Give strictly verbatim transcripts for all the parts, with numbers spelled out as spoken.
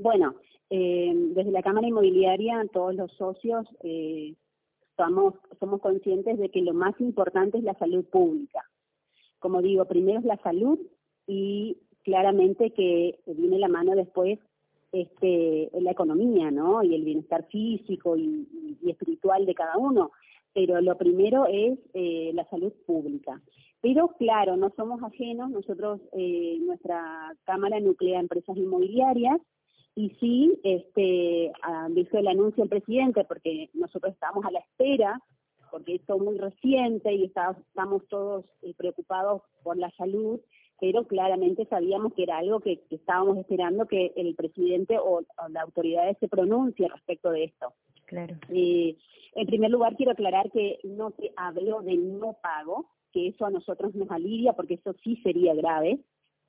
bueno, eh, desde la Cámara Inmobiliaria todos los socios eh, somos, somos conscientes de que lo más importante es la salud pública. Como digo, primero es la salud y claramente que viene la mano después este, la economía, ¿no? Y el bienestar físico y, y espiritual de cada uno. Pero lo primero es eh, la salud pública. Pero claro, no somos ajenos, nosotros, eh, nuestra Cámara nuclea empresas inmobiliarias y sí, este, ah, hizo el anuncio el presidente, porque nosotros estamos a la espera, porque esto es muy reciente y está, estamos todos eh, preocupados por la salud, pero claramente sabíamos que era algo que, que estábamos esperando que el presidente o, o la autoridad se pronuncie respecto de esto. Claro. Eh, en primer lugar, quiero aclarar que no se habló de no pago, que eso a nosotros nos alivia, porque eso sí sería grave.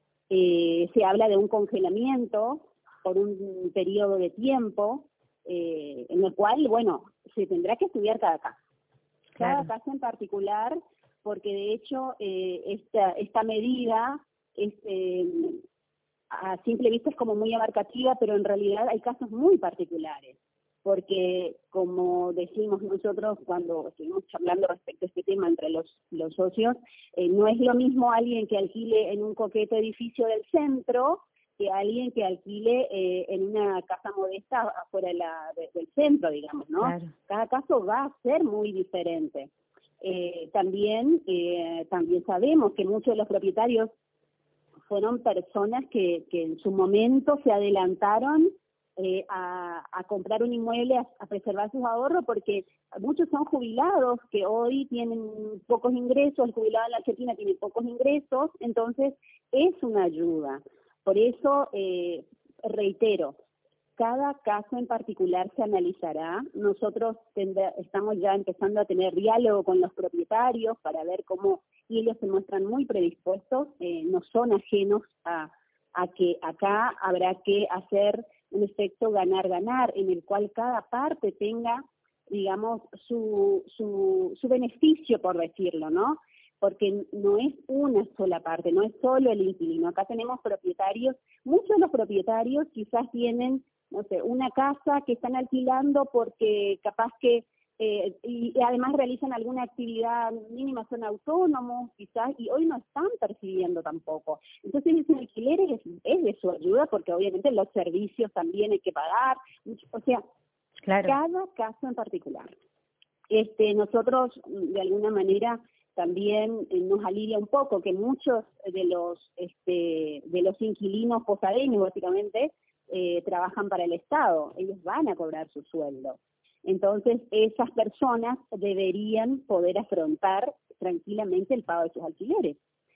Eh, se habla de un congelamiento por un periodo de tiempo, eh, en el cual, bueno, se tendrá que estudiar cada caso. Cada Claro. caso en particular, porque de hecho eh, esta, esta medida es, eh, a simple vista es como muy abarcativa, pero en realidad hay casos muy particulares, porque como decimos nosotros cuando estuvimos charlando respecto a este tema entre los, los socios, eh, no es lo mismo alguien que alquile en un coqueto edificio del centro que alguien que alquile eh, en una casa modesta afuera de la, de, del centro, digamos, ¿no? Claro. Cada caso va a ser muy diferente. Eh, también, eh, también sabemos que muchos de los propietarios fueron personas que, que en su momento se adelantaron eh, a, a comprar un inmueble, a, a preservar sus ahorros, porque muchos son jubilados que hoy tienen pocos ingresos, el jubilado en la Argentina tiene pocos ingresos, entonces es una ayuda. Por eso, eh, reitero, cada caso en particular se analizará. Nosotros tendrá, estamos ya empezando a tener diálogo con los propietarios para ver cómo, y ellos se muestran muy predispuestos, eh, no son ajenos a, a que acá habrá que hacer un efecto ganar-ganar, en el cual cada parte tenga, digamos, su, su, su beneficio, por decirlo, ¿no? Porque no es una sola parte, no es solo el inquilino. Acá tenemos propietarios, muchos de los propietarios quizás tienen, no sé, una casa que están alquilando porque capaz que, eh, y, y además realizan alguna actividad mínima, son autónomos quizás, y hoy no están percibiendo tampoco. Entonces ese alquiler es, es de su ayuda, porque obviamente los servicios también hay que pagar, o sea, Claro. cada caso en particular. Este, nosotros, de alguna manera, también eh, nos alivia un poco que muchos de los este, de los inquilinos posadeños, básicamente, eh, trabajan para el Estado. Ellos van a cobrar su sueldo. Entonces, esas personas deberían poder afrontar tranquilamente el pago de sus alquileres.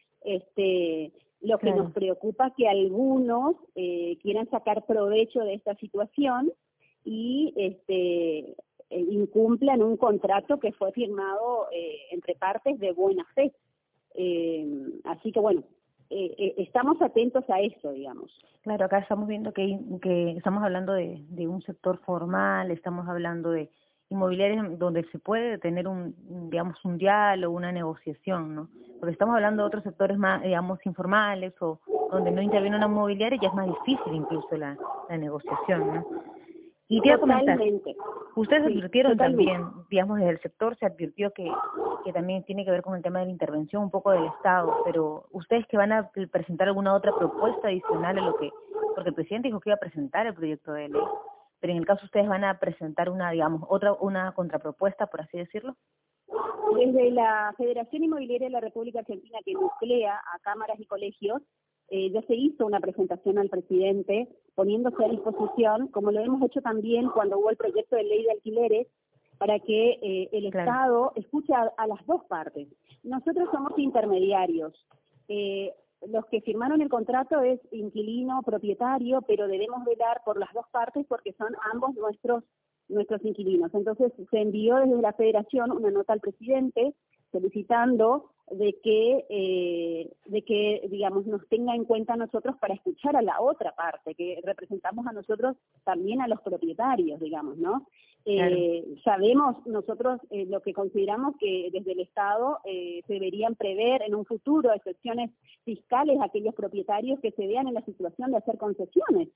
Este, lo que Claro. nos preocupa es que algunos eh, quieran sacar provecho de esta situación y este eh, incumplan un contrato que fue firmado eh, entre partes de buena fe. Eh, así que bueno, eh, eh, estamos atentos a eso, digamos. Claro, acá estamos viendo que, que estamos hablando de, de un sector formal, estamos hablando de inmobiliarias donde se puede tener un, digamos, un diálogo, una negociación, ¿no? Porque estamos hablando de otros sectores más, digamos, informales o donde no interviene una inmobiliaria y ya es más difícil incluso la, la negociación, ¿no? Y te iba a comentar, Totalmente. ustedes Sí, advirtieron totalmente. también, digamos, desde el sector se advirtió que, que también tiene que ver con el tema de la intervención un poco del Estado, pero ustedes que van a presentar alguna otra propuesta adicional a lo que, porque el presidente dijo que iba a presentar el proyecto de ley, pero en el caso ustedes van a presentar una, digamos, otra, una contrapropuesta, por así decirlo. Desde la Federación Inmobiliaria de la República Argentina, que nuclea a cámaras y colegios, eh, ya se hizo una presentación al presidente poniéndose a disposición, como lo hemos hecho también cuando hubo el proyecto de ley de alquileres, para que eh, el Claro. Estado escuche a, a las dos partes. Nosotros somos intermediarios. Eh, los que firmaron el contrato es inquilino, propietario, pero debemos velar por las dos partes porque son ambos nuestros nuestros inquilinos. Entonces se envió desde la Federación una nota al presidente solicitando de que, eh, de que, digamos, nos tenga en cuenta a nosotros para escuchar a la otra parte, que representamos a nosotros también a los propietarios, digamos, ¿no? Eh, claro. Sabemos nosotros eh, lo que consideramos que desde el Estado eh, se deberían prever en un futuro excepciones fiscales a aquellos propietarios que se vean en la situación de hacer concesiones,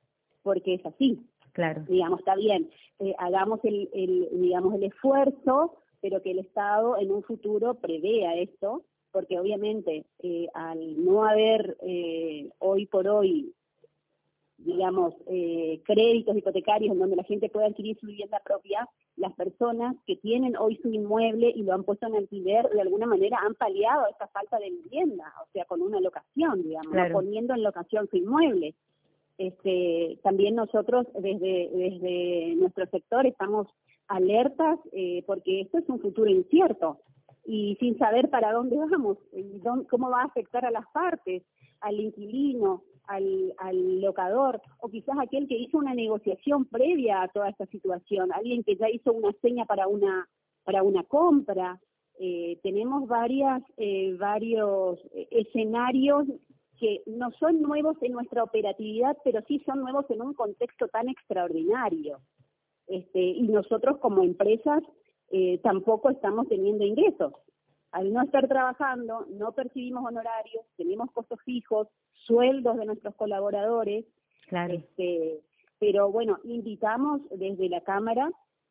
porque es así. Claro. Digamos, está bien, eh, hagamos el, el, digamos, el esfuerzo, pero que el Estado en un futuro prevea esto, porque obviamente eh, al no haber eh, hoy por hoy, digamos, eh, créditos hipotecarios en donde la gente pueda adquirir su vivienda propia, las personas que tienen hoy su inmueble y lo han puesto en alquiler, de alguna manera han paliado esta falta de vivienda, o sea, con una locación, digamos, claro. ¿no? Poniendo en locación su inmueble. Este, también nosotros desde, desde nuestro sector estamos alertas eh, porque esto es un futuro incierto y sin saber para dónde vamos, y dónde, cómo va a afectar a las partes, al inquilino, al, al locador, o quizás aquel que hizo una negociación previa a toda esta situación, alguien que ya hizo una seña para una, para una compra. Eh, tenemos varias, eh, varios escenarios que no son nuevos en nuestra operatividad, pero sí son nuevos en un contexto tan extraordinario. Este, y nosotros como empresas eh, tampoco estamos teniendo ingresos. Al no estar trabajando, no percibimos honorarios, tenemos costos fijos, sueldos de nuestros colaboradores. Claro. Este, pero bueno, invitamos desde la Cámara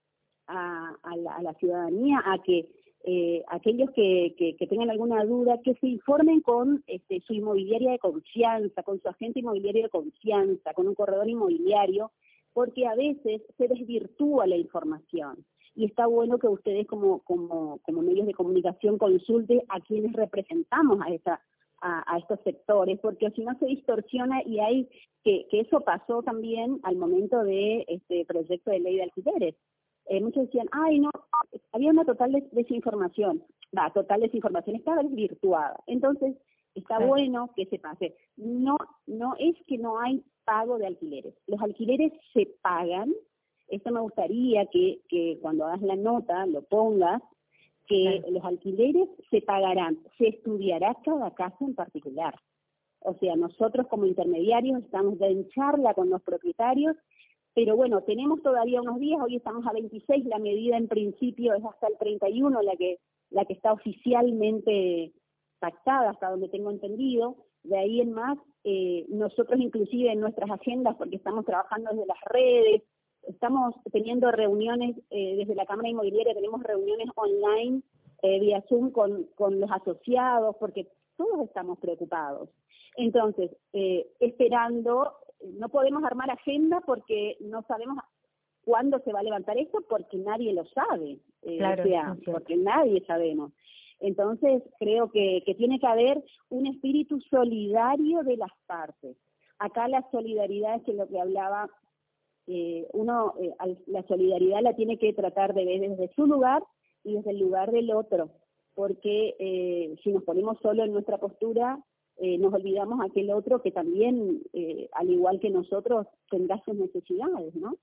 a, a, la, a la ciudadanía a que Eh, aquellos que, que, que tengan alguna duda, que se informen con este, su inmobiliaria de confianza, con su agente inmobiliario de confianza, con un corredor inmobiliario, porque a veces se desvirtúa la información. Y está bueno que ustedes como, como, como medios de comunicación consulten a quienes representamos a, esa, a, a estos sectores, porque si no se distorsiona y hay que, que eso pasó también al momento de este proyecto de ley de alquileres. Eh, muchos decían, ay, no, había una total des desinformación. Va, total desinformación, estaba desvirtuada. Entonces, está Claro. bueno que se pase. No, no es que no hay pago de alquileres. Los alquileres se pagan. Esto me gustaría que, que cuando hagas la nota lo pongas, que Claro. los alquileres se pagarán. Se estudiará cada caso en particular. O sea, nosotros como intermediarios estamos en charla con los propietarios. Pero bueno, tenemos todavía unos días, hoy estamos a veintiséis, la medida en principio es hasta el treinta y uno, la que la que está oficialmente pactada, hasta donde tengo entendido. De ahí en más, eh, nosotros inclusive en nuestras agendas, porque estamos trabajando desde las redes, estamos teniendo reuniones eh, desde la Cámara Inmobiliaria, tenemos reuniones online eh, vía Zoom con, con los asociados, porque todos estamos preocupados. Entonces, eh, esperando... No podemos armar agenda porque no sabemos cuándo se va a levantar esto, porque nadie lo sabe, eh, Claro, o sea, sí, porque nadie sabemos. Entonces, creo que, que tiene que haber un espíritu solidario de las partes. Acá la solidaridad es que lo que hablaba, eh, uno, eh, la solidaridad la tiene que tratar de ver desde su lugar y desde el lugar del otro, porque eh, si nos ponemos solo en nuestra postura, Eh, nos olvidamos aquel otro que también, eh, al igual que nosotros, tendrá sus necesidades, ¿no?